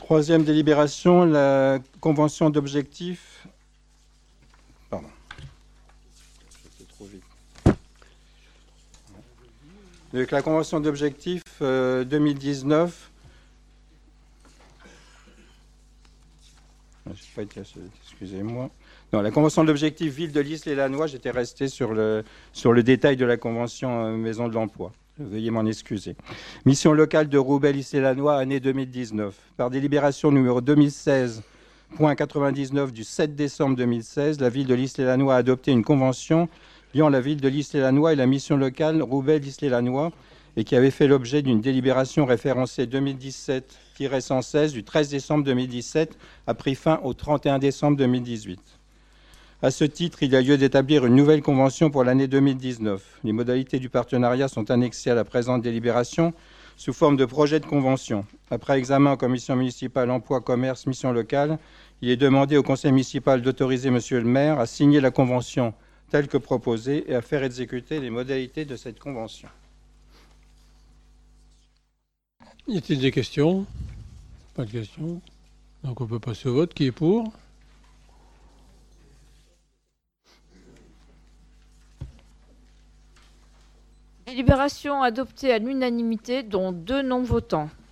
Troisième délibération, la convention d'objectifs. Pardon. C'était trop vite. Donc, la convention d'objectifs 2019. Excusez-moi. Non, la convention d'objectifs ville de l'Isle-et-Lannoy, j'étais resté sur le détail de la convention Maison de l'Emploi. Veuillez m'en excuser. Mission locale de Roubaix-l'Isle-et-Lannoy, année 2019. Par délibération numéro 2016.99 du 7 décembre 2016, la ville de l'Isle-et-Lannoy a adopté une convention liant la ville de l'Isle-et-Lannoy et la mission locale Roubaix-l'Isle-et-Lannoy et qui avait fait l'objet d'une délibération référencée 2017-116 du 13 décembre 2017, a pris fin au 31 décembre 2018. À ce titre, il y a lieu d'établir une nouvelle convention pour l'année 2019. Les modalités du partenariat sont annexées à la présente délibération sous forme de projet de convention. Après examen en commission municipale emploi, commerce, mission locale, il est demandé au conseil municipal d'autoriser monsieur le maire à signer la convention telle que proposée et à faire exécuter les modalités de cette convention. Y a-t-il des questions? Pas de questions. Donc on peut passer au vote. Qui est pour? Délibération adoptée à l'unanimité, dont 2 non-votants.